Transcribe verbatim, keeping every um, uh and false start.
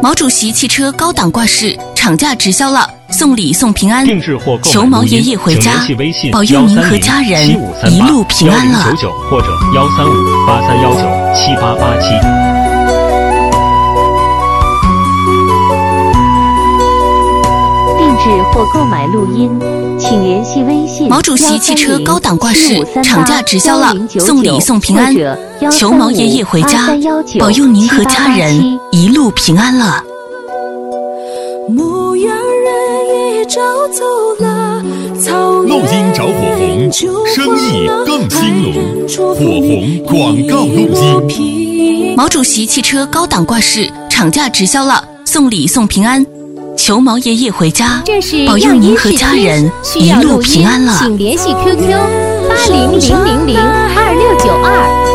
毛主席汽车高档挂饰厂价直销了，送礼送平安，求毛爷爷回家，保佑您和家人一路平安了。 九九或者幺三五八三幺九七八八七。 定制或购买录音，请联系微信。 毛主席汽车高档挂饰厂价直销了，送礼送平安，求毛爷爷回家，保佑您和家人一路平安了。 牧羊人也找走了，草录音找火红，生意更兴隆。火红广告录音。 毛主席汽车高档挂饰厂价直销了，送礼送平安，求毛爷爷回家，保佑您和家人一路平安了。 请联系 Q Q 八零零零零二六九二。